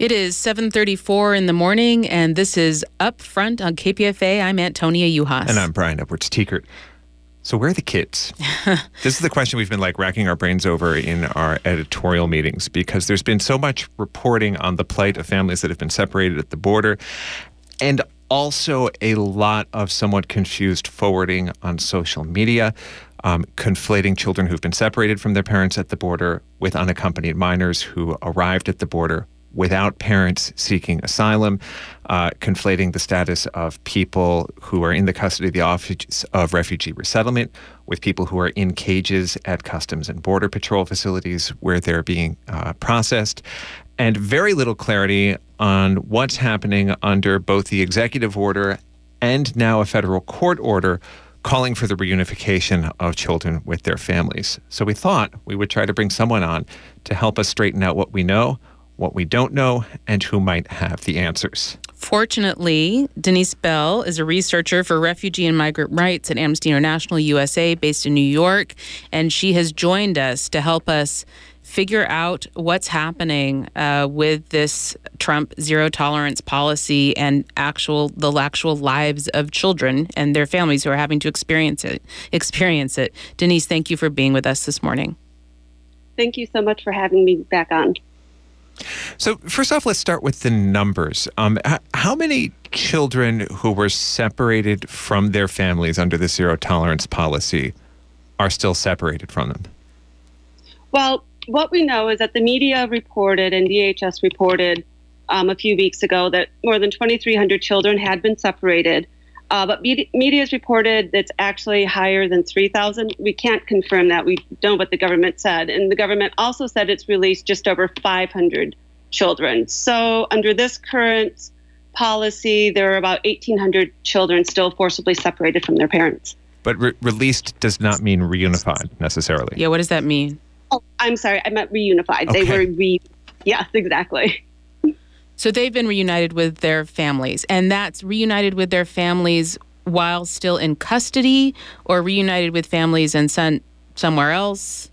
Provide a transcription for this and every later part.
It is 7:34 in the morning, and this is Up Front on KPFA. I'm Antonia Juhas. And I'm Brian Edwards-Tiekert. So where are the kids? This is the question we've been racking our brains over in our editorial meetings, because there's been so much reporting on the plight of families that have been separated at the border, and also a lot of somewhat confused forwarding on social media, conflating children who've been separated from their parents at the border with unaccompanied minors who arrived at the border without parents seeking asylum, conflating the status of people who are in the custody of the Office of Refugee Resettlement with people who are in cages at Customs and Border Patrol facilities where they're being processed, and very little clarity on what's happening under both the executive order and now a federal court order calling for the reunification of children with their families. So we thought we would try to bring someone on to help us straighten out what we know, what we don't know, and who might have the answers. Fortunately, Denise Bell is a researcher for refugee and migrant rights at Amnesty International USA based in New York, and she has joined us to help us figure out what's happening with this Trump zero-tolerance policy and the actual lives of children and their families who are having to experience it. Denise, thank you for being with us this morning. Thank you so much for having me back on. So first off, let's start with the numbers. How many children who were separated from their families under the zero-tolerance policy are still separated from them? Well, what we know is that the media reported and DHS reported a few weeks ago that more than 2,300 children had been separated. But media has reported it's actually higher than 3,000. We can't confirm that. We don't know what the government said. And the government also said it's released just over 500 children. So under this current policy, there are about 1,800 children still forcibly separated from their parents. But released does not mean reunified necessarily. Yeah, what does that mean? Oh, I'm sorry. I meant reunified. Okay. They were Yes, exactly. So they've been reunited with their families, and that's reunited with their families while still in custody, or reunited with families and sent somewhere else?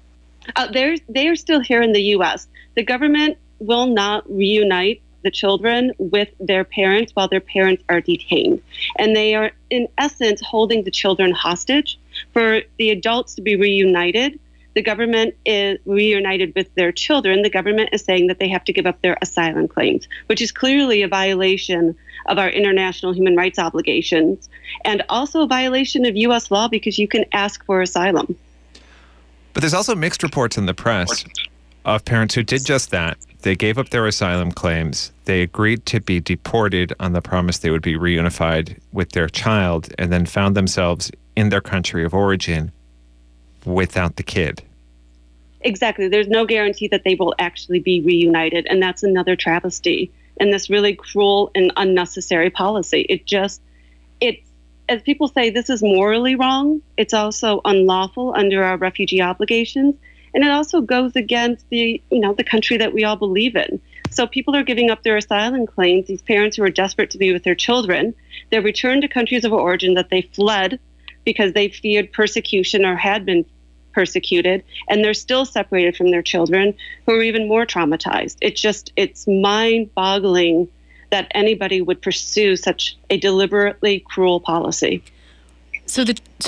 They are still here in the U.S. The government will not reunite the children with their parents while their parents are detained. And they are, in essence, holding the children hostage. For the adults to be reunited, the government is reunited with their children. The government is saying that they have to give up their asylum claims, which is clearly a violation of our international human rights obligations, and also a violation of U.S. law because you can ask for asylum. But there's also mixed reports in the press of parents who did just that. They gave up their asylum claims. They agreed to be deported on the promise they would be reunified with their child, and then found themselves in their country of origin without the kid. Exactly. There's no guarantee that they will actually be reunited. And that's another travesty in this really cruel and unnecessary policy. It's, as people say, this is morally wrong. It's also unlawful under our refugee obligations. And it also goes against the country that we all believe in. So people are giving up their asylum claims. These parents who are desperate to be with their children, they're returned to countries of origin that they fled because they feared persecution or had been persecuted, and they're still separated from their children who are even more traumatized. It's mind-boggling that anybody would pursue such a deliberately cruel policy. So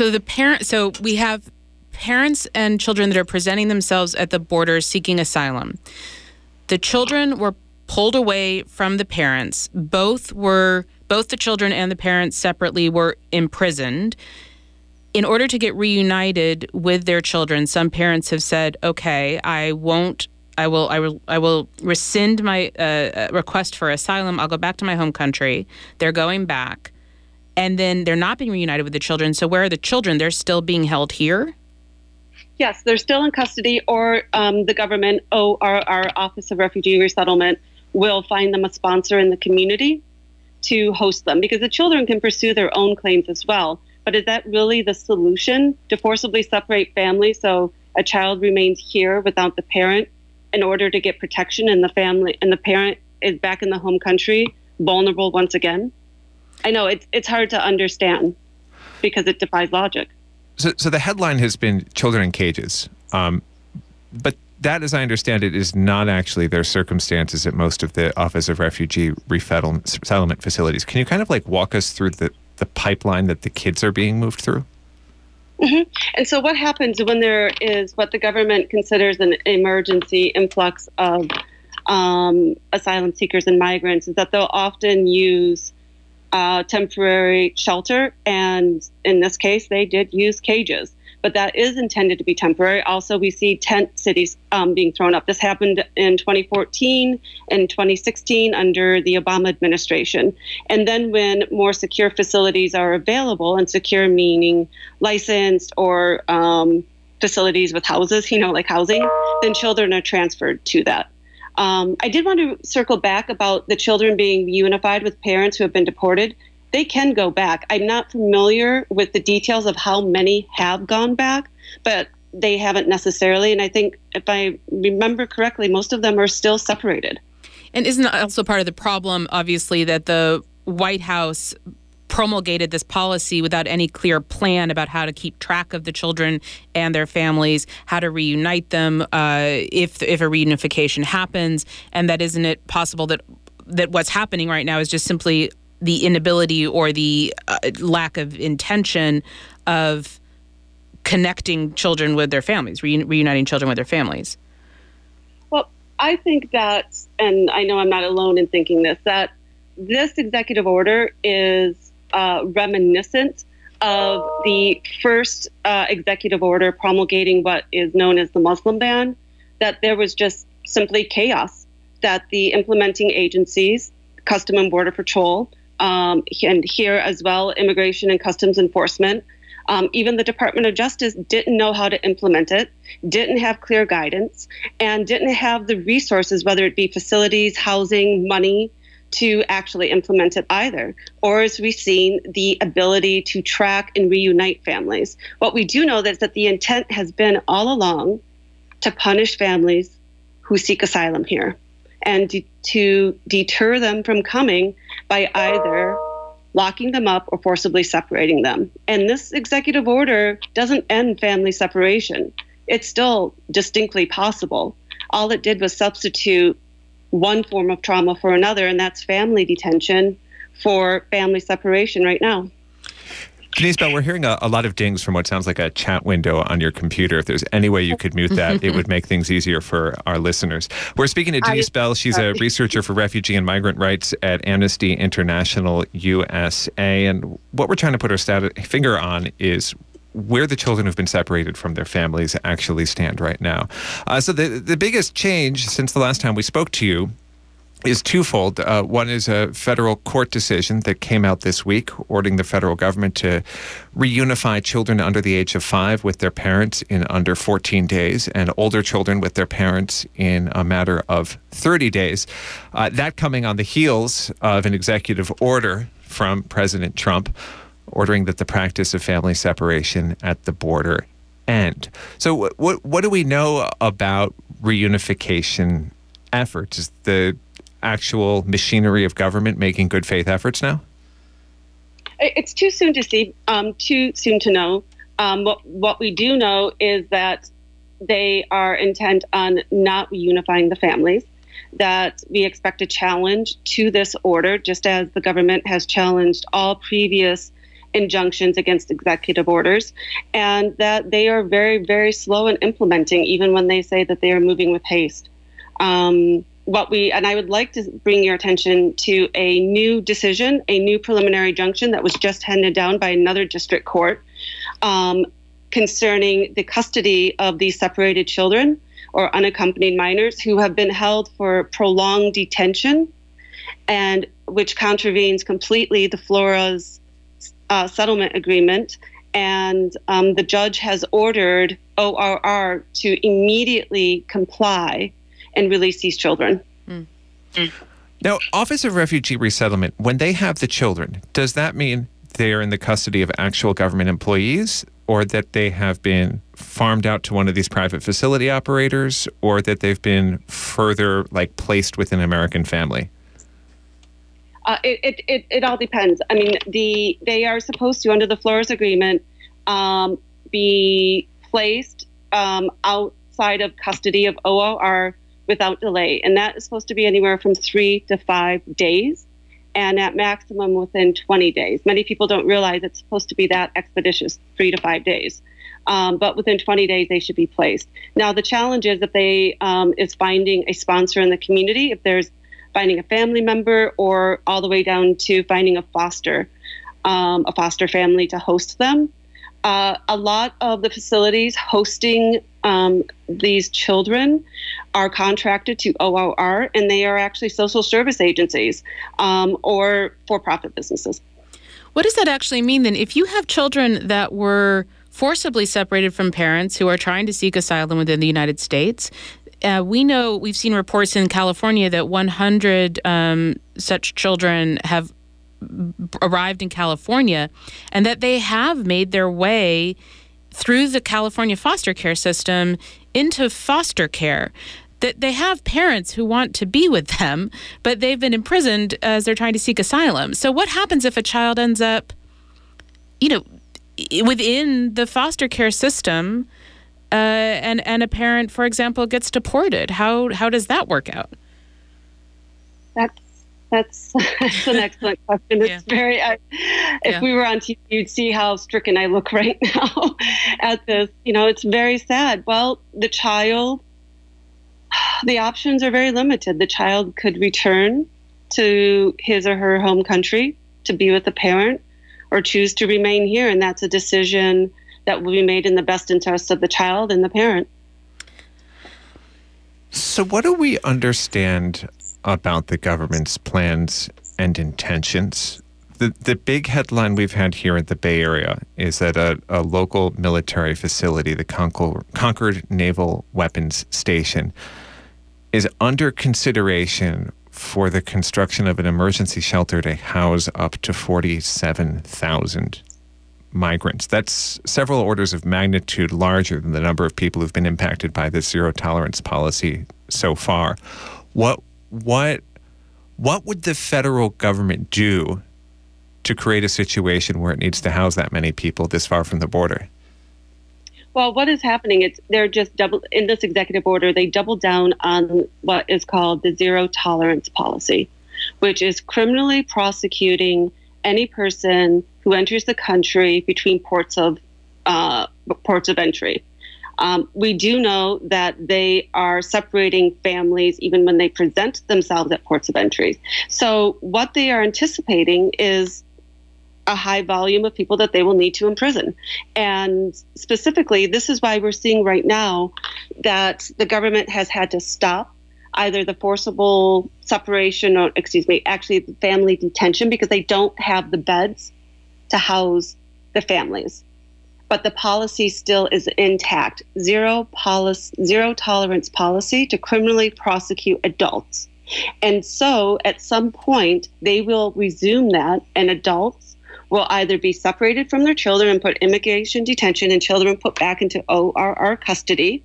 we have parents and children that are presenting themselves at the border seeking asylum. The children were pulled away from the parents. Both the children and the parents separately were imprisoned. In order to get reunited with their children, some parents have said, okay, I will rescind my request for asylum. I'll go back to my home country. They're going back. And then they're not being reunited with the children. So where are the children? They're still being held here? Yes, they're still in custody, or the government, our Office of Refugee Resettlement, will find them a sponsor in the community to host them, because the children can pursue their own claims as well. But is that really the solution, to forcibly separate families so a child remains here without the parent in order to get protection, and the parent is back in the home country, vulnerable once again? I know it's hard to understand because it defies logic. So the headline has been children in cages, but that, as I understand it, is not actually their circumstances at most of the Office of Refugee Resettlement facilities. Can you kind of like walk us through the pipeline that the kids are being moved through? Mm-hmm. And so what happens when there is what the government considers an emergency influx of asylum seekers and migrants is that they'll often use temporary shelter. And in this case, they did use cages. But that is intended to be temporary. Also, we see tent cities being thrown up. This happened in 2014 and 2016 under the Obama administration. And then when more secure facilities are available, and secure meaning licensed or facilities with houses, like housing, then children are transferred to that. I did want to circle back about the children being reunified with parents who have been deported. They can go back. I'm not familiar with the details of how many have gone back, but they haven't necessarily. And I think if I remember correctly, most of them are still separated. And isn't that also part of the problem, obviously, that the White House promulgated this policy without any clear plan about how to keep track of the children and their families, how to reunite them if a reunification happens, and that isn't it possible that what's happening right now is just simply the inability or the lack of intention of connecting children with their families, reuniting children with their families? Well, I think that, and I know I'm not alone in thinking this, that this executive order is reminiscent of the first executive order promulgating what is known as the Muslim ban, that there was just simply chaos, that the implementing agencies, Custom and Border Patrol, and here as well, Immigration and Customs Enforcement, even the Department of Justice didn't know how to implement it, didn't have clear guidance, and didn't have the resources, whether it be facilities, housing, money, to actually implement it either. Or as we've seen, the ability to track and reunite families. What we do know is that the intent has been all along to punish families who seek asylum here and to deter them from coming by either locking them up or forcibly separating them. And this executive order doesn't end family separation. It's still distinctly possible. All it did was substitute one form of trauma for another, and that's family detention for family separation right now. Denise Bell, we're hearing a lot of dings from what sounds like a chat window on your computer. If there's any way you could mute that, it would make things easier for our listeners. We're speaking to Denise Bell. She's a researcher for refugee and migrant rights at Amnesty International USA. And what we're trying to put our finger on is where the children who've been separated from their families actually stand right now. So the biggest change since the last time we spoke to you is twofold. One is a federal court decision that came out this week ordering the federal government to reunify children under the age of 5 with their parents in under 14 days and older children with their parents in a matter of 30 days. That coming on the heels of an executive order from President Trump ordering that the practice of family separation at the border end. So what do we know about reunification efforts? Is the actual machinery of government making good faith efforts now? It's too soon to see, too soon to know. What we do know is that they are intent on not reunifying the families, that we expect a challenge to this order, just as the government has challenged all previous injunctions against executive orders, and that they are very, very slow in implementing, even when they say that they are moving with haste. And I would like to bring your attention to a new decision, a new preliminary injunction that was just handed down by another district court concerning the custody of these separated children or unaccompanied minors who have been held for prolonged detention, and which contravenes completely the FLORA's settlement agreement. And the judge has ordered ORR to immediately comply and release these children. Now, Office of Refugee Resettlement, when they have the children, does that mean they are in the custody of actual government employees, or that they have been farmed out to one of these private facility operators, or that they've been further placed with an American family? It all depends. I mean, they are supposed to, under the FLORA's agreement, be placed outside outside of custody of ORR without delay. And that is supposed to be anywhere from 3 to 5 days, and at maximum within 20 days. Many people don't realize it's supposed to be that expeditious, 3 to 5 days. But within 20 days, they should be placed. Now, the challenge is if they is finding a sponsor in the community, if there's finding a family member, or all the way down to finding a foster family to host them. A lot of the facilities hosting these children are contracted to ORR, and they are actually social service agencies or for-profit businesses. What does that actually mean then? If you have children that were forcibly separated from parents who are trying to seek asylum within the United States, we've seen reports in California that 100 such children have arrived in California, and that they have made their way through the California foster care system into foster care. That they have parents who want to be with them, but they've been imprisoned as they're trying to seek asylum. So what happens if a child ends up, within the foster care system, and a parent, for example, gets deported? How does that work out? That's an excellent question. It's very. If we were on TV, you'd see how stricken I look right now at this. It's very sad. Well, the options are very limited. The child could return to his or her home country to be with the parent, or choose to remain here, and that's a decision that will be made in the best interest of the child and the parent. So what do we understand about the government's plans and intentions? The big headline we've had here in the Bay Area is that a local military facility, the Concord Naval Weapons Station, is under consideration for the construction of an emergency shelter to house up to 47,000 migrants. That's several orders of magnitude larger than the number of people who've been impacted by this zero tolerance policy so far. What would the federal government do to create a situation where it needs to house that many people this far from the border? Well, what is happening is they're just in this executive order, they double down on what is called the zero tolerance policy, which is criminally prosecuting any person who enters the country between ports of entry. We do know that they are separating families even when they present themselves at ports of entry. So what they are anticipating is a high volume of people that they will need to imprison. And specifically, this is why we're seeing right now that the government has had to stop either the forcible separation or, actually the family detention, because they don't have the beds to house the families. But the policy still is intact. Zero tolerance policy to criminally prosecute adults. And so at some point, they will resume that, and adults will either be separated from their children and put immigration detention, and children put back into ORR custody,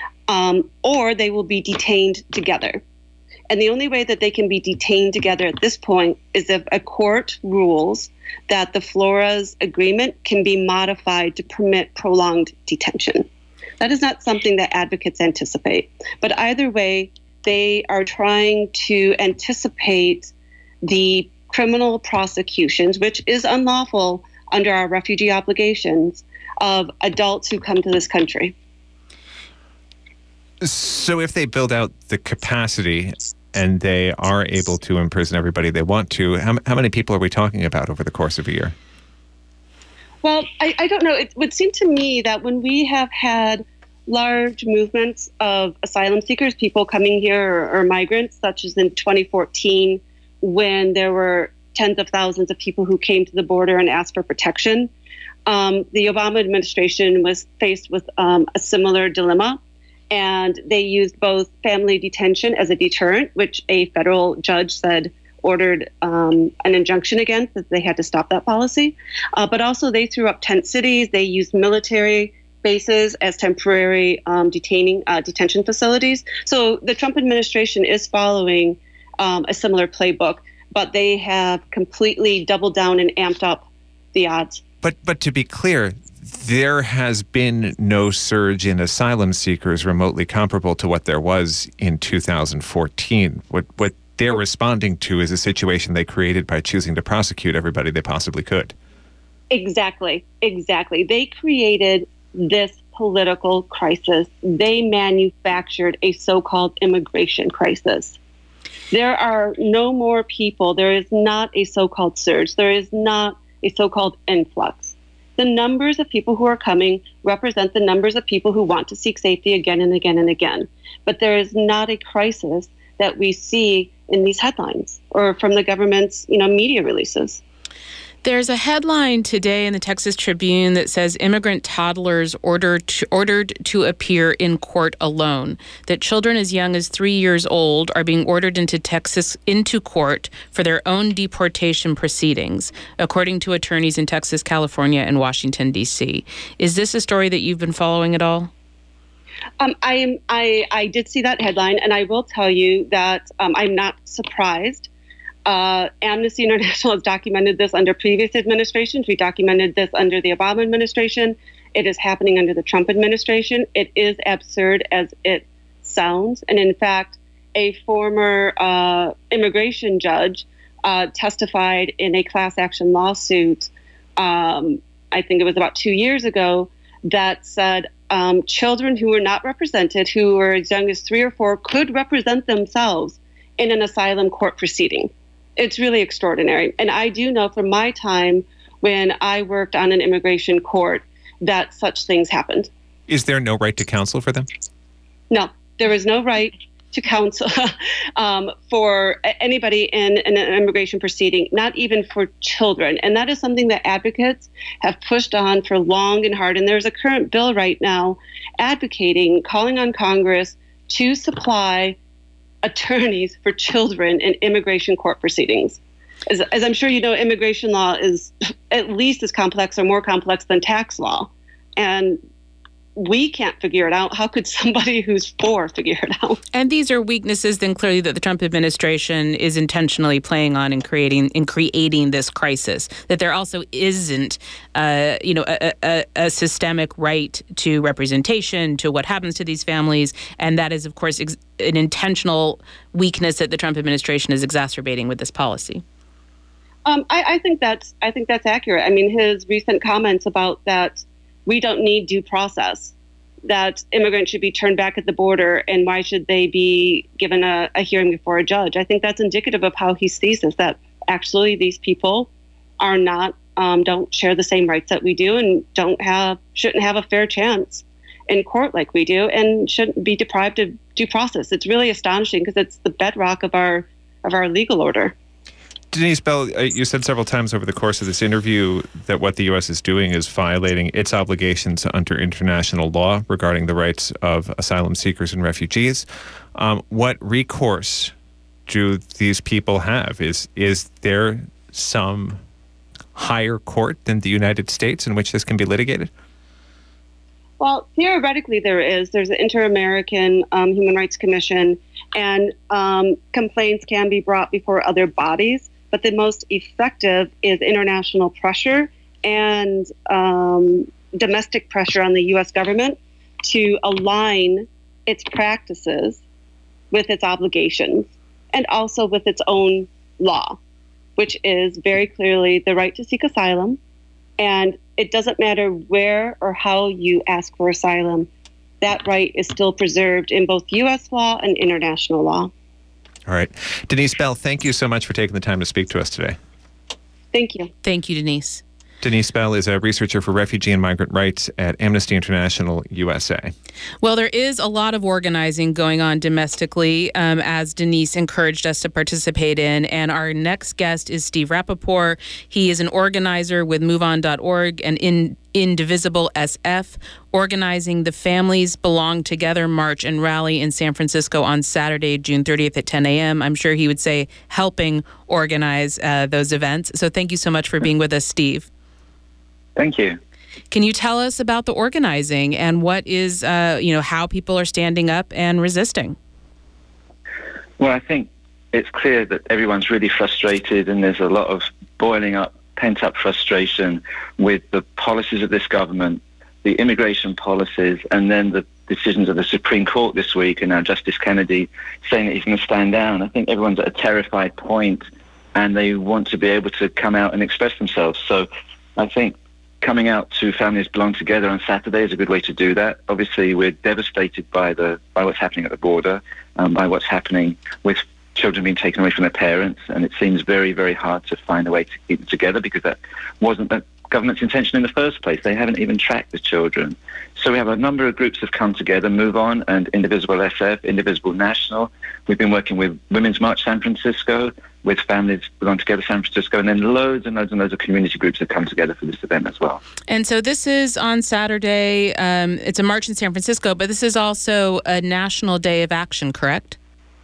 or they will be detained together. And the only way that they can be detained together at this point is if a court rules that the Flores agreement can be modified to permit prolonged detention. That is not something that advocates anticipate. But either way, they are trying to anticipate the criminal prosecutions, which is unlawful under our refugee obligations, of adults who come to this country. So if they build out the capacity and they are able to imprison everybody they want to, how many people are we talking about over the course of a year? Well, I don't know. It would seem to me that when we have had large movements of asylum seekers, people coming here, or migrants, such as in 2014, when there were tens of thousands of people who came to the border and asked for protection, the Obama administration was faced with a similar dilemma. And they used both family detention as a deterrent, which a federal judge ordered an injunction against, that they had to stop that policy. But also they threw up tent cities. They used military bases as temporary detention facilities. So the Trump administration is following a similar playbook, but they have completely doubled down and amped up the odds. But to be clear, there has been no surge in asylum seekers remotely comparable to what there was in 2014. What they're responding to is a situation they created by choosing to prosecute everybody they possibly could. Exactly. They created this political crisis. They manufactured a so-called immigration crisis. There are no more people. There is not a so-called surge. There is not a so-called influx. The numbers of people who are coming represent the numbers of people who want to seek safety again and again and again. But there is not a crisis that we see in these headlines or from the government's, media releases. There's a headline today in the Texas Tribune that says immigrant toddlers ordered to appear in court alone. That children as young as 3 years old are being ordered into court for their own deportation proceedings, according to attorneys in Texas, California, and Washington, D.C. Is this a story that you've been following at all? I did see that headline, and I will tell you that I'm not surprised. Amnesty International has documented this under previous administrations. We documented this under the Obama administration. It is happening under the Trump administration. It is absurd as it sounds. And in fact, a former immigration judge testified in a class action lawsuit, I think it was about 2 years ago, that said children who were not represented, who were as young as 3 or 4, could represent themselves in an asylum court proceeding. It's really extraordinary. And I do know from my time when I worked on an immigration court that such things happened. Is there no right to counsel for them? No, there is no right to counsel for anybody in an immigration proceeding, not even for children. And that is something that advocates have pushed on for long and hard. And there's a current bill right now advocating, calling on Congress to supply attorneys for children in immigration court proceedings. As I'm sure you know, immigration law is at least as complex or more complex than tax law. And we can't figure it out. How could somebody who's 4 figure it out? And these are weaknesses then clearly that the Trump administration is intentionally playing on and creating this crisis. That there also isn't, a systemic right to representation, to what happens to these families, and that is, of course, an intentional weakness that the Trump administration is exacerbating with this policy. I think that's accurate. I mean, his recent comments about that we don't need due process, that immigrants should be turned back at the border, and why should they be given a hearing before a judge? I think that's indicative of how he sees this, that actually these people are not, don't share the same rights that we do, and shouldn't have a fair chance in court like we do, and shouldn't be deprived of due process. It's really astonishing because it's the bedrock of our legal order. Denise Bell, you said several times over the course of this interview that what the U.S. is doing is violating its obligations under international law regarding the rights of asylum seekers and refugees. What recourse do these people have? Is there some higher court than the United States in which this can be litigated? Well, theoretically there is. There's an Inter-American Human Rights Commission, and complaints can be brought before other bodies. But the most effective is international pressure and domestic pressure on the U.S. government to align its practices with its obligations and also with its own law, which is very clearly the right to seek asylum. And it doesn't matter where or how you ask for asylum. That right is still preserved in both U.S. law and international law. All right. Denise Bell, thank you so much for taking the time to speak to us today. Thank you. Thank you, Denise. Denise Bell is a researcher for refugee and migrant rights at Amnesty International USA. Well, there is a lot of organizing going on domestically, as Denise encouraged us to participate in. And our next guest is Steve Rappaport. He is an organizer with MoveOn.org and Indivisible SF, organizing the Families Belong Together March and Rally in San Francisco on Saturday, June 30th at 10 a.m. I'm sure he would say helping organize those events. So thank you so much for being with us, Steve. Thank you. Can you tell us about the organizing and what is, how people are standing up and resisting? Well, I think it's clear that everyone's really frustrated and there's a lot of boiling up pent-up frustration with the policies of this government, the immigration policies, and then the decisions of the Supreme Court this week, and now Justice Kennedy saying that he's going to stand down. I think everyone's at a terrified point, and they want to be able to come out and express themselves. So I think coming out to Families Belong Together on Saturday is a good way to do that. Obviously, we're devastated by what's happening at the border, by what's happening with children being taken away from their parents, and it seems very, very hard to find a way to keep them together because that wasn't the government's intention in the first place. They haven't even tracked the children. So we have a number of groups have come together, Move On and Indivisible SF, Indivisible National. We've been working with Women's March San Francisco, with Families Belong Together San Francisco, and then loads and loads and loads of community groups have come together for this event as well. And so this is on Saturday. It's a march in San Francisco, but this is also a national day of action, correct?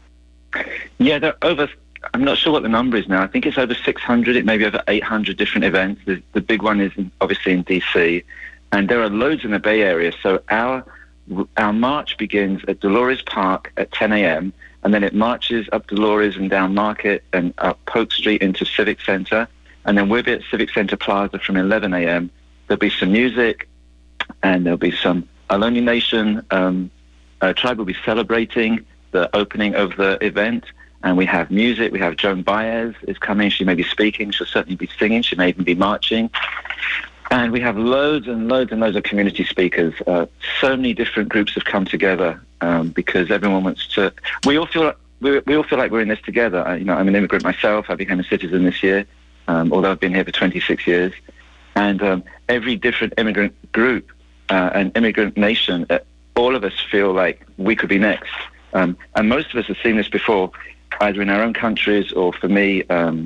Yeah, there are over, I'm not sure what the number is now. I think it's over 600. It may be over 800 different events. The big one is obviously in D.C., and there are loads in the Bay Area. So our march begins at Dolores Park at 10 a.m., and then it marches up Dolores and down Market and up Polk Street into Civic Center, and then we'll be at Civic Center Plaza from 11 a.m. There'll be some music, and there'll be some Ohlone Nation tribe will be celebrating the opening of the event. And we have music. We have Joan Baez is coming. She may be speaking. She'll certainly be singing. She may even be marching. And we have loads and loads and loads of community speakers. So many different groups have come together because everyone wants to. We all feel like we're in this together. I'm an immigrant myself. I became a citizen this year, although I've been here for 26 years. And every different immigrant group and immigrant nation, all of us feel like we could be next. And most of us have seen this before, either in our own countries or for me,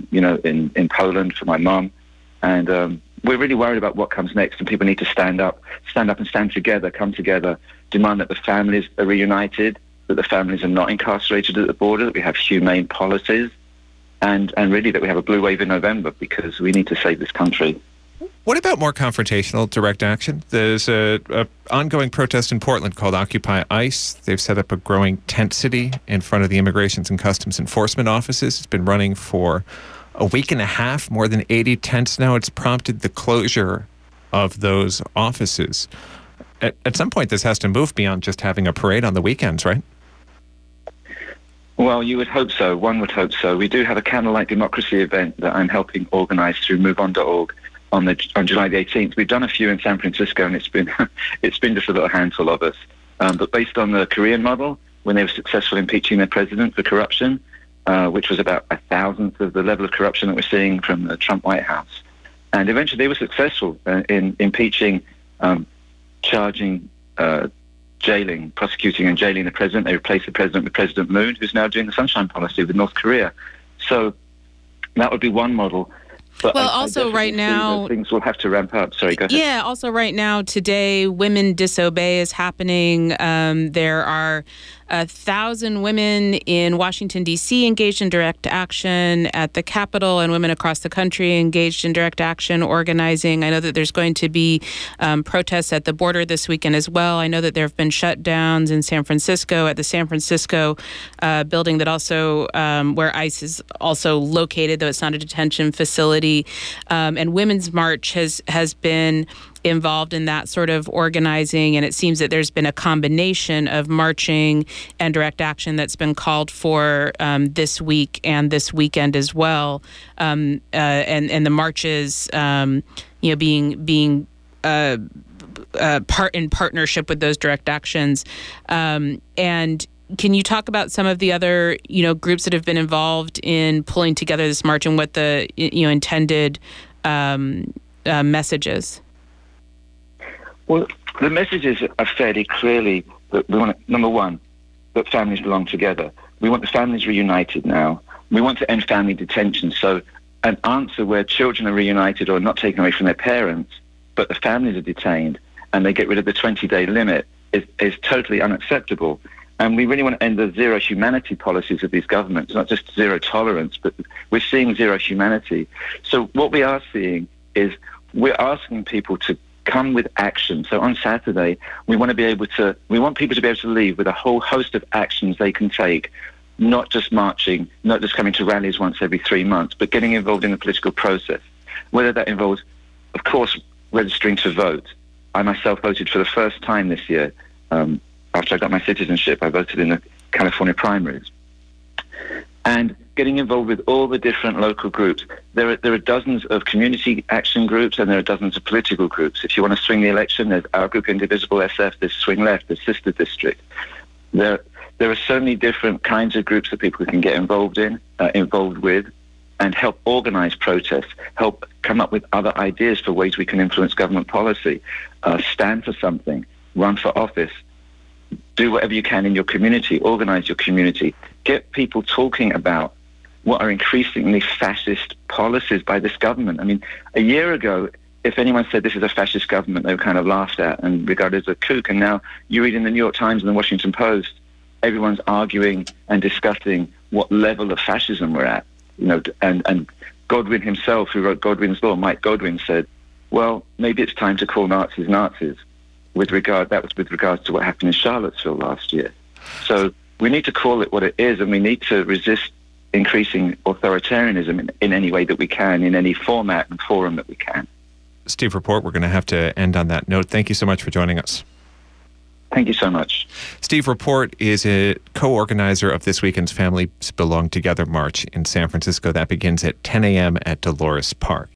in Poland for my mom. And we're really worried about what comes next, and people need to stand up and stand together, come together, demand that the families are reunited, that the families are not incarcerated at the border, that we have humane policies, and really that we have a blue wave in November because we need to save this country. What about more confrontational direct action? There's a ongoing protest in Portland called Occupy ICE. They've set up a growing tent city in front of the Immigrations and Customs Enforcement offices. It's been running for a week and a half, more than 80 tents now. It's prompted the closure of those offices. At some point, this has to move beyond just having a parade on the weekends, right? Well, you would hope so. One would hope so. We do have a Candlelight Democracy event that I'm helping organize through MoveOn.org on July the 18th. We've done a few in San Francisco, and it's been just a little handful of us. But based on the Korean model, when they were successful impeaching their president for corruption, which was about 1,000th of the level of corruption that we're seeing from the Trump White House. And eventually they were successful in impeaching, charging, prosecuting and jailing the president. They replaced the president with President Moon, who's now doing the Sunshine Policy with North Korea. So that would be one model. But well, also right now, things will have to ramp up. Sorry, go ahead. Yeah, also right now, today, Women Disobey is happening. There are 1,000 women in Washington, D.C. engaged in direct action at the Capitol, and women across the country engaged in direct action organizing. I know that there's going to be protests at the border this weekend as well. I know that there have been shutdowns in San Francisco at the San Francisco building that also where ICE is also located, though it's not a detention facility. And Women's March has been involved in that sort of organizing, and it seems that there's been a combination of marching and direct action that's been called for this week and this weekend as well, and the marches, being part in partnership with those direct actions. And can you talk about some of the other, groups that have been involved in pulling together this march and what the intended message is? Well, the messages are fairly clearly that we want, number one, that families belong together. We want the families reunited now. We want to end family detention. So an answer where children are reunited or not taken away from their parents, but the families are detained and they get rid of the 20-day limit is totally unacceptable. And we really want to end the zero humanity policies of these governments, not just zero tolerance, but we're seeing zero humanity. So what we are seeing is we're asking people to come with action. So on Saturday, we want people to be able to leave with a whole host of actions they can take, not just marching, not just coming to rallies once every 3 months, but getting involved in the political process. whether that involves, of course, registering to vote. I myself voted for the first time this year. After I got my citizenship, I voted in the California primaries. And getting involved with all the different local groups. There are dozens of community action groups and there are dozens of political groups. If you want to swing the election, there's Our Group Indivisible SF, there's Swing Left, there's Sister District. There are so many different kinds of groups that people can get involved with, and help organize protests, help come up with other ideas for ways we can influence government policy, stand for something, run for office, do whatever you can in your community, organize your community, get people talking about what are increasingly fascist policies by this government. I mean, a year ago, if anyone said this is a fascist government, they were kind of laughed at and regarded as a kook. And now you read in the New York Times and the Washington Post, everyone's arguing and discussing what level of fascism we're at. You know, and Godwin himself, who wrote Godwin's Law, Mike Godwin, said, well, maybe it's time to call Nazis Nazis. That was with regards to what happened in Charlottesville last year. So we need to call it what it is, and we need to resist increasing authoritarianism in any way that we can, in any format and forum that we can. Steve Rapport, we're going to have to end on that note. Thank you so much for joining us. Thank you so much. Steve Rapport is a co-organizer of this weekend's Families Belong Together March in San Francisco. That begins at 10 a.m. at Dolores Park.